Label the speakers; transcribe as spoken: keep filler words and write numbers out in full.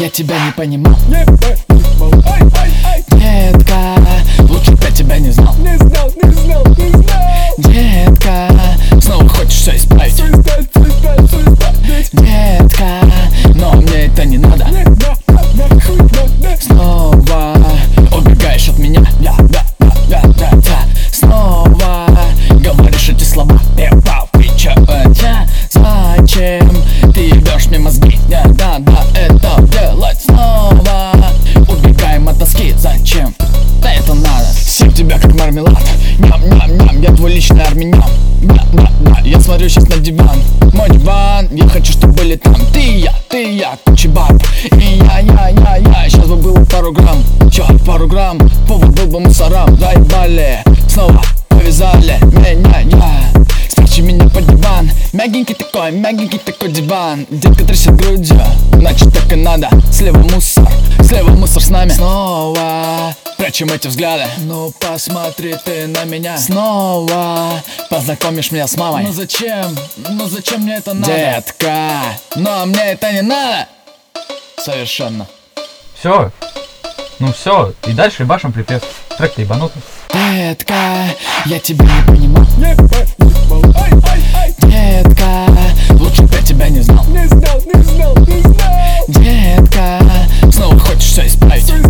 Speaker 1: я тебя не понимал. Детка, лучше б я тебя не знал.
Speaker 2: Не знал, не знал, не знал.
Speaker 1: Детка, снова хочешь все исправить.
Speaker 2: Все исправить, все исправить, все исправить.
Speaker 1: Детка, но мне это не надо.
Speaker 2: Не надо, нахуй надо.
Speaker 1: Снова убегаешь от меня. Да, да, да, да, да, да. Снова говоришь эти слова. Ебал, ты чё, это? Зачем ты ебешь мне мозги? Да, да, да, это делать снова. Убегаем от тоски, зачем? Да это надо. Съем тебя как мармелад. Ням-ням-ням, я твой личный армян. Да, да, да, я смотрю сейчас на диван. Мой диван, я хочу, чтобы были там ты и я, ты и я, куча баб. И я, я, я, я, сейчас бы было пару грамм. Чё, пару грамм, повод был бы мусорам. Заебали, снова повязали меня, я. Спрячь меня под диван. Мягенький такой, мягенький такой диван. Детка трясет грудью, значит так и надо. Слева мусор, слева мусор с нами. Снова прячем эти взгляды. Ну посмотри ты на меня. Снова познакомишь меня с мамой. Ну зачем, ну зачем мне это надо? Детка, но мне это не надо. Совершенно.
Speaker 3: Все. Ну все, и дальше башим припев. Трек-то ебанутый.
Speaker 1: Детка, я тебя не понимал.
Speaker 2: Не понимал, ай, ай, ай.
Speaker 1: Детка, лучше б я тебя не знал.
Speaker 2: Не знал, не знал, не знал.
Speaker 1: Детка, снова хочешь все исправить.
Speaker 2: Все